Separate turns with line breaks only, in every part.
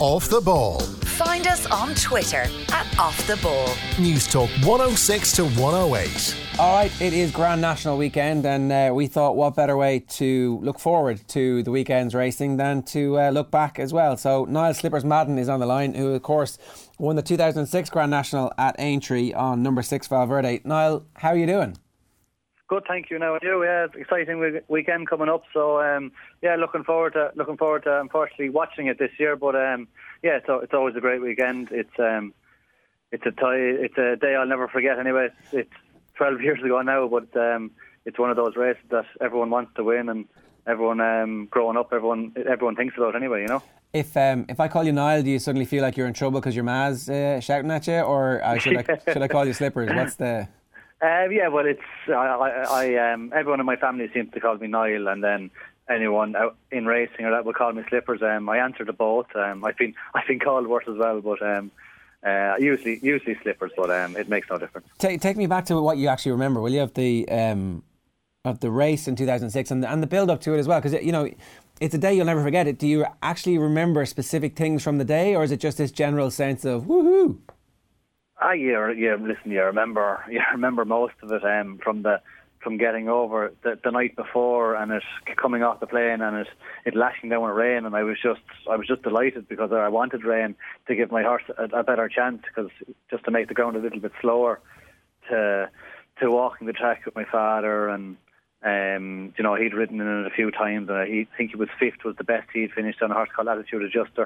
Off the Ball.
Find us on Twitter at Off the Ball.
News Talk 106 to 108.
All right, it is Grand National weekend, and we thought what better way to look forward to the weekend's racing than to look back as well. So Niall Slippers Madden is on the line, who of course won the 2006 Grand National at Aintree on number 6 Valverde. Niall, how are you doing?
Good, thank you. Now, yeah, exciting weekend coming up. So, looking forward to unfortunately watching it this year. But it's always a great weekend. It's a day I'll never forget. Anyway, it's 12 years ago now, but it's one of those races that everyone wants to win, and everyone growing up, everyone thinks about anyway. You know. If
I call you Niall, do you suddenly feel like you're in trouble because your ma's shouting at you, or should I call you Slippers? What's the...
well, it's everyone in my family seems to call me Niall, and then anyone out in racing or that will call me Slippers. I answer to both. I've been called worse as well, but usually Slippers. But it makes no difference.
Take me back to what you actually remember, will you, of the race in 2006 and the build up to it as well, because it's a day you'll never forget. Do you actually remember specific things from the day, or is it just this general sense of woohoo?
You remember most of it from getting over the night before, and it coming off the plane, and it lashing down with rain, and I was just delighted because I wanted rain to give my horse a better chance, because just to make the ground a little bit slower, to walking the track with my father, and he'd ridden in it a few times, and I think he was fifth, was the best he'd finished on a horse called Attitude Adjuster.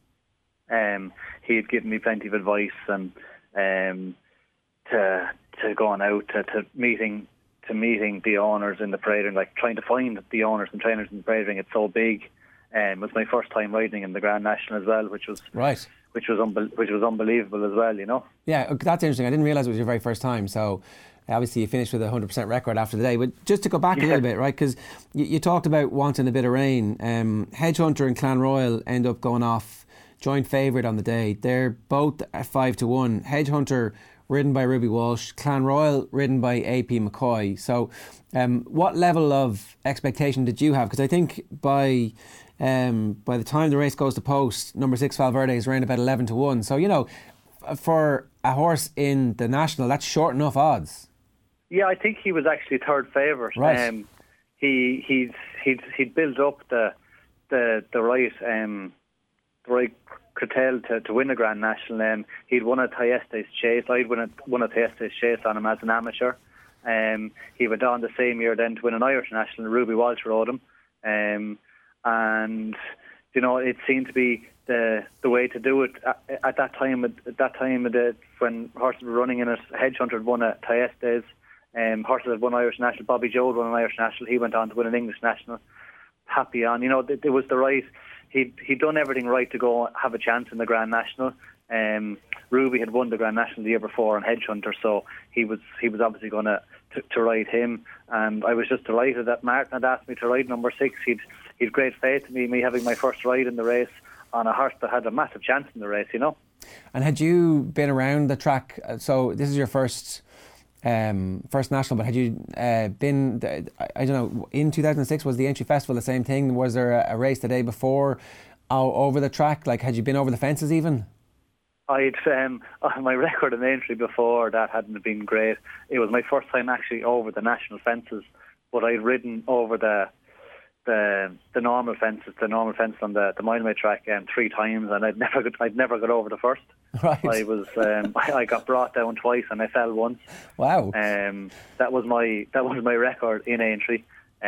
He'd given me plenty of advice, and to going out to meeting the owners in the parade ring, like trying to find the owners and trainers in the parade ring. It's so big. It was my first time riding in the Grand National as well, which was
right,
which was unbelievable as well. You know.
Yeah, that's interesting. I didn't realise it was your very first time. So obviously you finished with a 100% record after the day. But just to go back a little bit, right? Because you talked about wanting a bit of rain. Hedgehunter and Clanroyal end up going off joint favourite on the day. They're both at 5-1. Hedgehunter ridden by Ruby Walsh, Clanroyal ridden by AP McCoy. So what level of expectation did you have? Because I think by the time the race goes to post, number 6 Valverde is around about 11-1. So for a horse in the National, that's short enough odds.
Yeah, I think he was actually third favourite.
Right.
He'd built up the right curtail to win the Grand National. He'd won a Thyestes Chase. I'd won a Thyestes Chase on him as an amateur. He went on the same year then to win an Irish National. Ruby Walsh rode him, and it seemed to be the way to do it at that time. At that time when horses were running in it, Hedgehunter had won a Thyestes. Horses had won Irish National. Bobby Joe had won an Irish National. He went on to win an English National. Happy on. It was the right. He'd done everything right to go have a chance in the Grand National. Ruby had won the Grand National the year before on Hedgehunter, so he was obviously going to ride him. And I was just delighted that Martin had asked me to ride number 6. He'd great faith in me having my first ride in the race on a horse that had a massive chance in the race,
And had you been around the track? So this is your first national, but had you been, I don't know, in 2006, was the Aintree Festival the same thing? Was there a race the day before over the track? Like, had you been over the fences even?
I'd my record in Aintree before that hadn't been great. It was my first time actually over the national fences, but I'd ridden over the normal fences, on the Milemay track 3 times, and I'd never got over the first.
Right.
I got brought down twice and I fell once.
Wow.
That was my record in Aintree.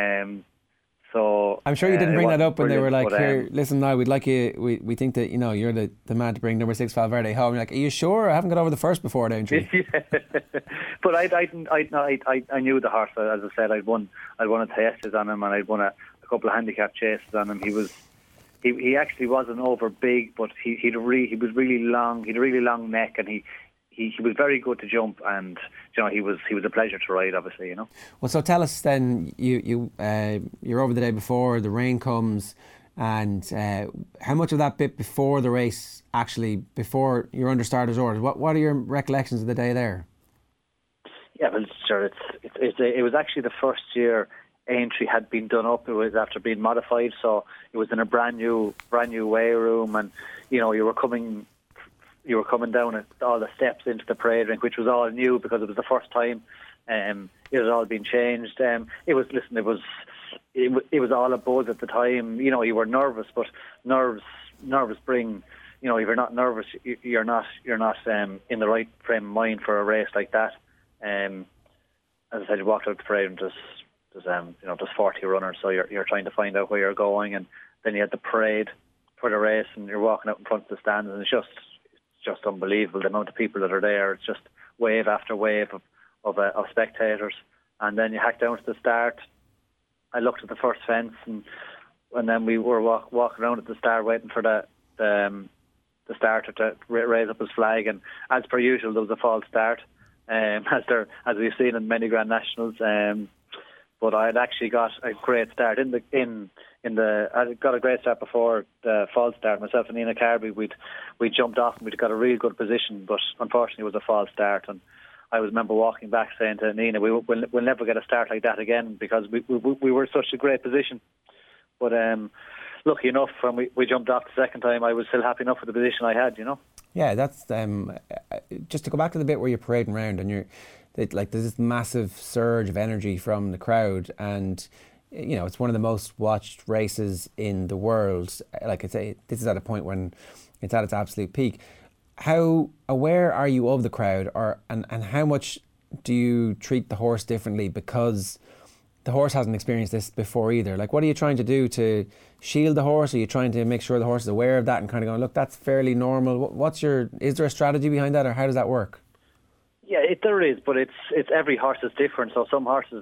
So
I'm sure you didn't bring that up when they were like, "Here, listen, now we'd like you. We think that you're the man to bring number 6 Valverde home." You're like, "Are you sure? I haven't got over the first before at Aintree."
Yeah. But I knew the horse. As I said, I'd won a Thyestes on him, and I'd won a couple of handicap chases on him. He actually wasn't over big, but he was really long. He had a really long neck, and he was very good to jump, and he was a pleasure to ride, obviously.
Well, so tell us then. You're over the day before, the rain comes, and how much of that bit before the race, actually before you're under starters orders? What are your recollections of the day there?
Yeah, well, sure. It was actually the first year Aintree had been done up. It was after being modified, so it was in a brand new weigh room, and you were coming down all the steps into the parade ring, which was all new because it was the first time. It had all been changed. It was all a buzz at the time. You were nervous, but nerves bring. If you're not nervous, you're not in the right frame of mind for a race like that. As I said, you walked out the parade and there's 40 runners, so you're trying to find out where you're going, and then you had the parade for the race, and you're walking out in front of the stands, and it's just unbelievable the amount of people that are there. It's just wave after wave of spectators, and then you hack down to the start. I looked at the first fence, and then we were walking around at the start, waiting for the starter to raise up his flag, and as per usual, there was a false start, as we've seen in many Grand Nationals. But I had actually got a great start I got a great start before the false start. Myself and Nina Carby, we jumped off and we'd got a really good position, but unfortunately it was a false start. And I remember walking back saying to Nina, we'll never get a start like that again, because we were in such a great position. But lucky enough, when we jumped off the second time, I was still happy enough with the position I had.
Yeah, that's just to go back to the bit where you're parading around and there's this massive surge of energy from the crowd, and it's one of the most watched races in the world. Like I say, this is at a point when it's at its absolute peak. How aware are you of the crowd, and how much do you treat the horse differently because the horse hasn't experienced this before either? Like, what are you trying to do to shield the horse? Are you trying to make sure the horse is aware of that and kind of going, look, that's fairly normal? Is there a strategy behind that, or how does that work?
Yeah, there is, but it's every horse is different. So some horses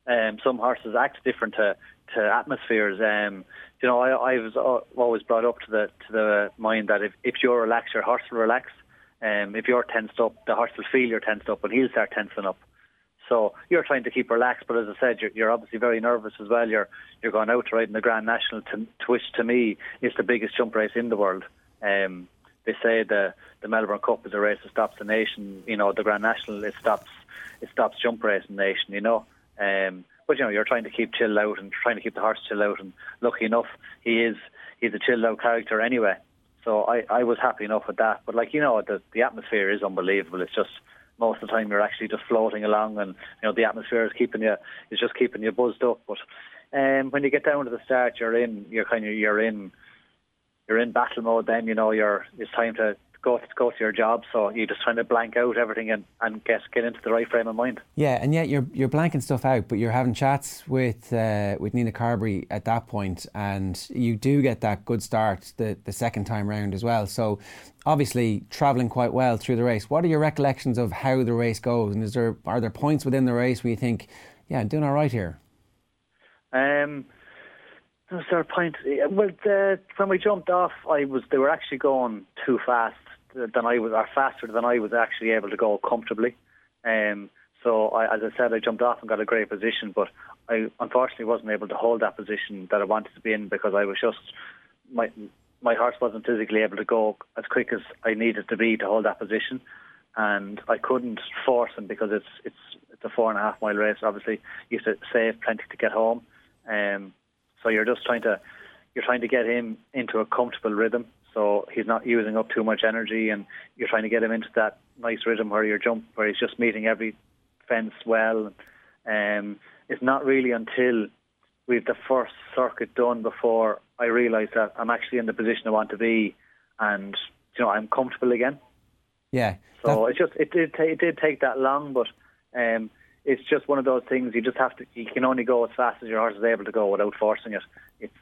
act different to atmospheres. I was always brought up to the mind that if you're relaxed, your horse will relax. If you're tensed up, the horse will feel you're tensed up, and he'll start tensing up. So you're trying to keep relaxed, but as I said, you're obviously very nervous as well. You're going out to ride in the Grand National, which to me is the biggest jump race in the world. They say the Melbourne Cup is a race that stops the nation. The Grand National, it stops jump racing nation. But you're trying to keep chilled out and trying to keep the horse chilled out. And lucky enough, he's a chilled out character anyway. So I was happy enough with that. But the atmosphere is unbelievable. It's just most of the time you're actually just floating along, and the atmosphere is keeping you buzzed up. But when you get down to the start, you're in battle mode. Then it's time to go to your job, so you're just trying to blank out everything and get into the right frame of mind.
Yeah, and yet you're blanking stuff out, but you're having chats with Nina Carberry at that point, and you do get that good start the second time round as well. So obviously travelling quite well through the race. What are your recollections of how the race goes, and are there points within the race where you think, yeah, I'm doing all right here?
Was there a point? Well, when we jumped off, they were actually going too fast than I was, or faster than I was actually able to go comfortably. So as I said, I jumped off and got a great position, but I unfortunately wasn't able to hold that position that I wanted to be in, because I was just my horse wasn't physically able to go as quick as I needed to be to hold that position, and I couldn't force him because it's a 4.5 mile race. Obviously, you have to save plenty to get home. So you're trying to get him into a comfortable rhythm, so he's not using up too much energy, and you're trying to get him into that nice rhythm where he's just meeting every fence well. It's not really until we've the first circuit done before I realise that I'm actually in the position I want to be, and I'm comfortable again.
Yeah.
So it did take that long, but it's just one of those things. You can only go as fast as your horse is able to go without forcing it. It's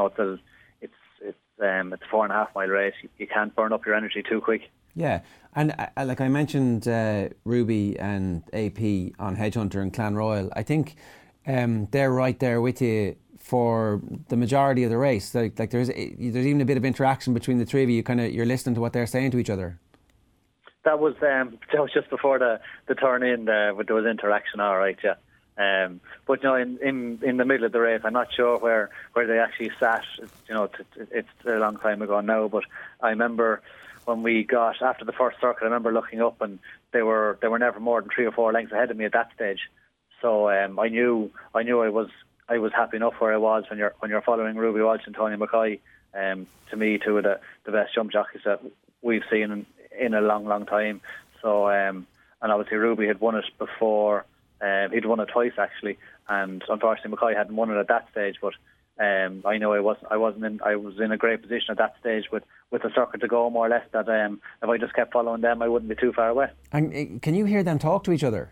a 4.5 mile race. You can't burn up your energy too quick.
Yeah, and like I mentioned, Ruby and AP on Hedgehunter and Clanroyal, I think they're right there with you for the majority of the race. Like there's even a bit of interaction between the three of you. You're listening to what they're saying to each other.
That was just before the turn in. There was interaction, all right, yeah. But in the middle of the race, I'm not sure where they actually sat. It's a long time ago now, but I remember when we got after the first circuit, I remember looking up, and they were never more than 3 or 4 lengths ahead of me at that stage. So I knew I was I was happy enough where I was when you're following Ruby Walsh and Tony McCoy. To me, two of the best jump jockeys that we've seen in a long time. So, and obviously Ruby had won it before. He'd won it twice actually, and unfortunately McCoy hadn't won it at that stage. But I know I was in a great position at that stage with the circuit to go, more or less. That if I just kept following them, I wouldn't be too far away.
And can you hear them talk to each other?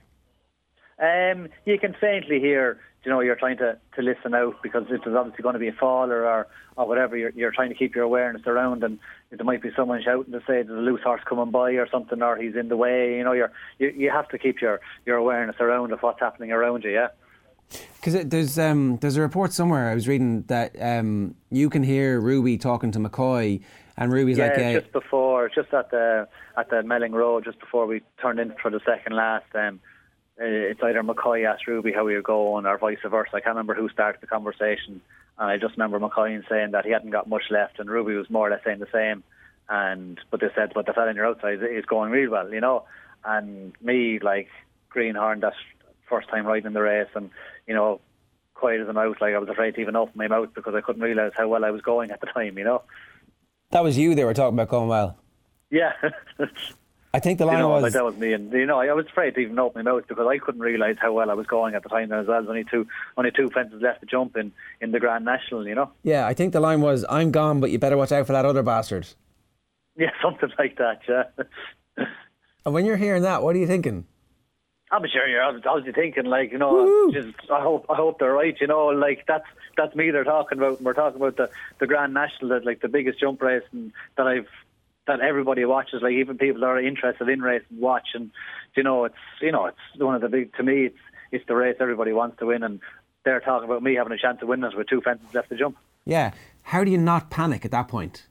You can faintly hear. You're trying to listen out because if there's obviously going to be a fall or whatever, you're trying to keep your awareness around, and there might be someone shouting to say there's a loose horse coming by or something, or he's in the way. You have to keep your awareness around of what's happening around you. Yeah.
Because there's a report somewhere I was reading that you can hear Ruby talking to McCoy, and Ruby's like
just at the Melling Road, just before we turned in for the second last. It's either McCoy asked Ruby how you're going or vice versa. I can't remember who started the conversation, and I just remember McCoy saying that he hadn't got much left, and Ruby was more or less saying the same. But they said, but the fella on your outside is going real well, And me, like Greenhorn, that first time riding in the race, and quiet as a mouse, like I was afraid to even open my mouth because I couldn't realise how well I was going at the time.
That was you they were talking about going well.
Yeah.
I think the line was...
Like that was me, and I was afraid to even open my mouth because I couldn't realise how well I was going at the time as well. There's only two fences left to jump in the Grand National,
Yeah, I think the line was, I'm gone, but you better watch out for that other bastard.
Yeah, something like that, yeah.
And when you're hearing that, what are you thinking?
I'm sure you're obviously thinking, like,
Woo!
I hope they're right, like that's me they're talking about, and we're talking about the Grand National, like the biggest jump race that everybody watches, like even people that are interested in racing watch, and it's one of the big, to me it's the race everybody wants to win, and they're talking about me having a chance of winning it with two fences left to jump.
Yeah, how do you not panic at that point?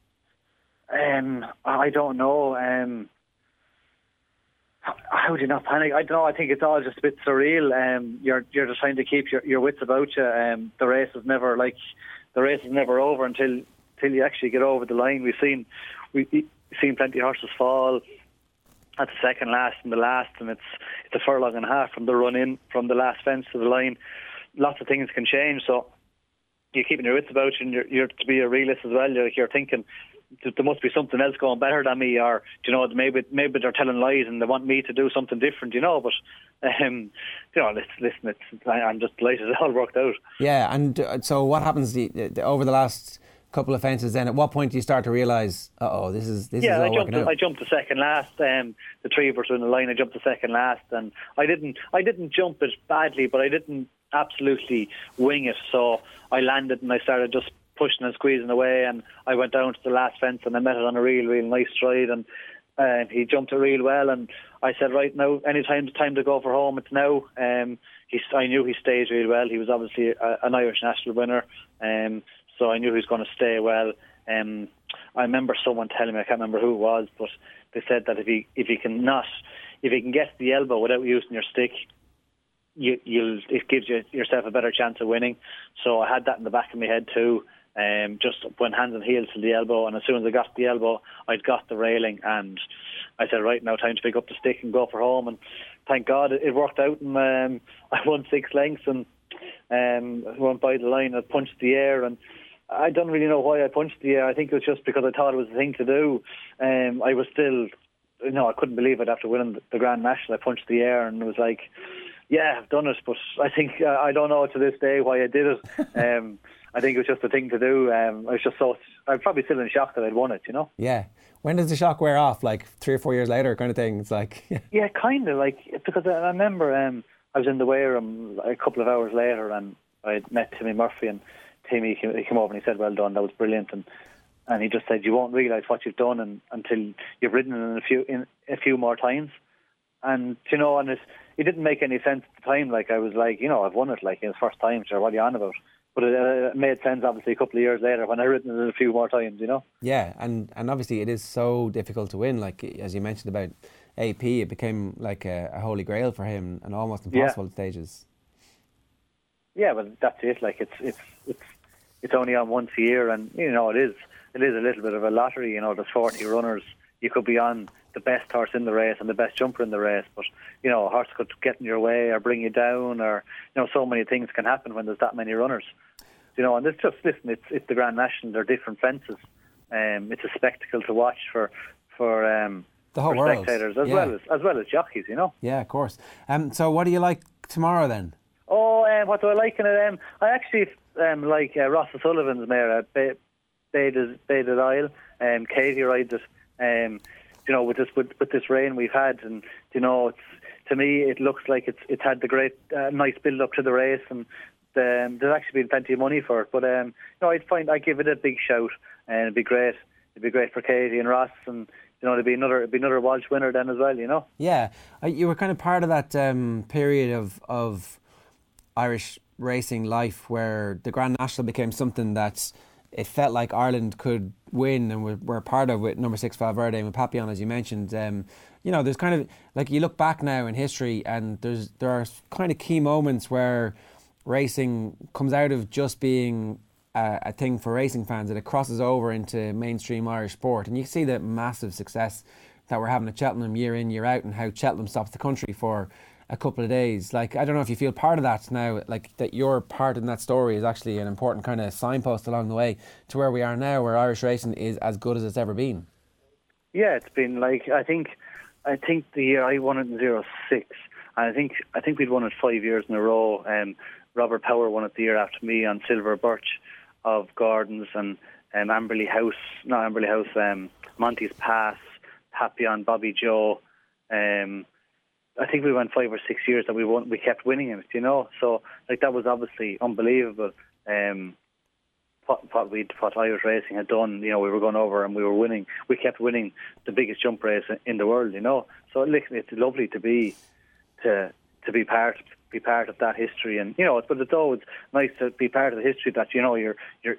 I don't know. How do you not panic? I don't know. I think it's all just a bit surreal. You're just trying to keep your wits about you. The race is never over until you actually get over the line. We've seen plenty of horses fall at the second last and the last, and it's a furlong and a half from the run in, from the last fence to the line. Lots of things can change, so you're keeping your wits about you, and you're to be a realist as well. You're thinking there must be something else going better than me, or maybe they're telling lies and they want me to do something different, but listen, I'm just delighted it all worked out. Yeah,
and so what happens over the last couple of fences then? At what point do you start to realise, this is all working out?
I jumped the second last. The three of us were in the line. I jumped the second last, and I didn't jump it badly, but I didn't absolutely wing it. So I landed and I started just pushing and squeezing away, and I went down to the last fence and I met it on a real nice stride, and he jumped it real well, and I said, right now, anytime it's time to go for home, it's now. I knew he stayed really well. He was obviously an Irish national winner, so I knew he was going to stay well. I remember someone telling me, I can't remember who it was, but they said that if he can get the elbow without using your stick, it gives yourself a better chance of winning. So I had that in the back of my head too. Just went hands and heels to the elbow, and as soon as I got the elbow, I'd got the railing, and I said, right now, time to pick up the stick and go for home. And thank God it worked out, and I won 6 lengths and went by the line. I punched the air, and I don't really know why I punched the air. I think it was just because I thought it was the thing to do. I was still, I couldn't believe it after winning the Grand National. I punched the air, and it was like, yeah, I've done it, but I think I don't know to this day why I did it. I think it was just the thing to do. I'm probably still in shock that I'd won it,
Yeah. When does the shock wear off? Like 3 or 4 years later, kind of thing? It's like...
Yeah, kind of. Because I remember I was in the weigh room a couple of hours later, and I met Timmy Murphy, and Timmy, he came over and he said, well done, that was brilliant. And he just said, you won't realise what you've done until you've ridden in a few more times. And, and it didn't make any sense at the time. Like, I was like, I've won it, like, in the first time, sure, what are you on about? But it made sense, obviously, a couple of years later when I ridden it a few more times,
Yeah, and obviously it is so difficult to win. Like, as you mentioned about AP, it became like a holy grail for him and almost impossible at stages. Yeah,
but that's it. Like, it's only on once a year, and, it's it is a little bit of a lottery. You know, there's 40 runners. You could be on the best horse in the race and the best jumper in the race, but you know, a horse could get in your way or bring you down, or you know, so many things can happen when there's that many runners. You know, and it's just, listen, it's the Grand National. They're different fences. It's a spectacle to watch for
the whole
world, spectators as well as jockeys. You know.
Yeah, of course. So, what do you like tomorrow then?
Oh, what do I like in it? I actually like Ross O'Sullivan's mare, Beided Isle. Katie rides it. You know, with this rain we've had, and you know, to me it looks like it's had the great nice build up to the race, and there's actually been plenty of money for it. But you know, I'd give it a big shout, and it'd be great. It'd be great for Katie and Ross, and you know, it'd be another Walsh winner then as well. You know. Yeah,
you were kind of part of that period of Irish racing life where the Grand National became something that it felt like Ireland could win, and we're part of with number 6 Valverde and with Papillon, as you mentioned. You know, there's kind of, like, you look back now in history, and there are kind of key moments where racing comes out of just being a thing for racing fans, and it crosses over into mainstream Irish sport. And you see the massive success that we're having at Cheltenham year in, year out, and how Cheltenham stops the country for a couple of days. Like, I don't know if you feel part of that now, like that your part in that story is actually an important kind of signpost along the way to where we are now, where Irish racing is as good as it's ever been. Yeah, it's been like, I think the year I won it in 06, and I think we'd won it 5 years in a row. Robert Power won it the year after me on Silver Birch of Gordon's, and Monty's Pass, Papillon, Bobby Joe. I think we went 5 or 6 years that we kept winning it, you know. So like, that was obviously unbelievable. What Irish racing had done, you know, we were going over and we were winning. We kept winning the biggest jump race in the world, you know. So it's lovely to be part of that history, and you know, but it's always nice to be part of the history that, you know, you're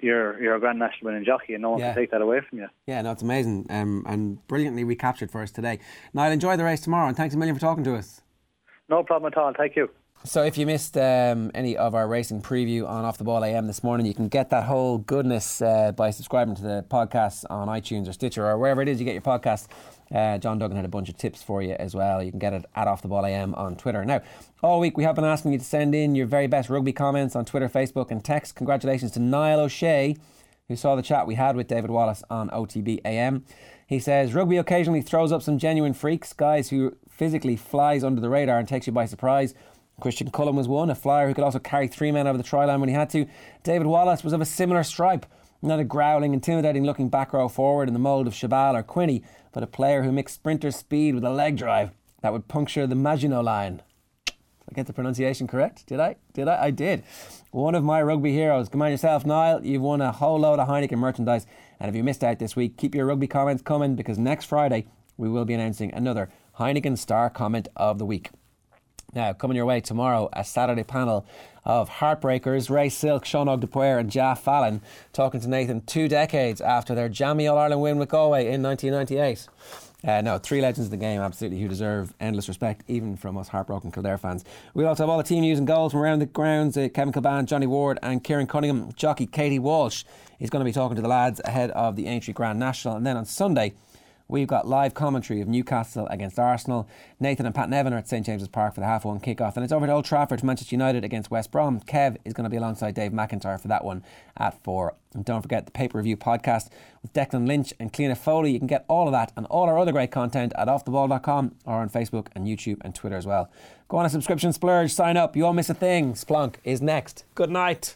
a Grand National winning jockey, and no one can take that away from you. Yeah, no, it's amazing, and brilliantly recaptured for us today. Niall, enjoy the race tomorrow, and thanks a million for talking to us. No problem at all. Thank you. So if you missed any of our racing preview on Off the Ball AM this morning, you can get that whole goodness by subscribing to the podcast on iTunes or Stitcher or wherever it is you get your podcasts. John Duggan had a bunch of tips for you as well. You can get it at Off the Ball AM on Twitter. Now, all week we have been asking you to send in your very best rugby comments on Twitter, Facebook and text. Congratulations to Niall O'Shea, who saw the chat we had with David Wallace on OTB AM. He says, rugby occasionally throws up some genuine freaks, guys who physically flies under the radar and takes you by surprise. Christian Cullen was one, a flyer who could also carry 3 men over the try line when he had to. David Wallace was of a similar stripe, not a growling, intimidating looking back row forward in the mould of Chabal or Quinney, but a player who mixed sprinter speed with a leg drive that would puncture the Maginot Line. Did I get the pronunciation correct? Did I? I did. One of my rugby heroes. Come on yourself, Niall. You've won a whole load of Heineken merchandise, and if you missed out this week, keep your rugby comments coming, because next Friday we will be announcing another Heineken Star Comment of the Week. Now, coming your way tomorrow, a Saturday panel of heartbreakers, Ray Silk, Sean Ogdepoire and Ja Fallon, talking to Nathan 2 decades after their jammy All-Ireland win with Galway in 1998. No, 3 legends of the game, absolutely, who deserve endless respect, even from us heartbroken Kildare fans. We'll also have all the team news and goals from around the grounds. Kevin Kilban, Johnny Ward and Kieran Cunningham. Jockey Katie Walsh is going to be talking to the lads ahead of the Aintree Grand National. And then on Sunday, we've got live commentary of Newcastle against Arsenal. Nathan and Pat Nevin are at St James's Park for the half-1 kick-off. And it's over to Old Trafford to Manchester United against West Brom. Kev is going to be alongside Dave McIntyre for that one at 4. And don't forget the pay-per-view podcast with Declan Lynch and Cliona Foley. You can get all of that and all our other great content at offtheball.com or on Facebook and YouTube and Twitter as well. Go on a subscription splurge, sign up, you won't miss a thing. Splunk is next. Good night.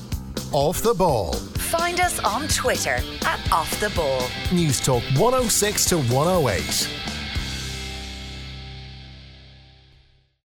Off the Ball.
Find us on Twitter at Off the Ball.
News Talk 106 to 108.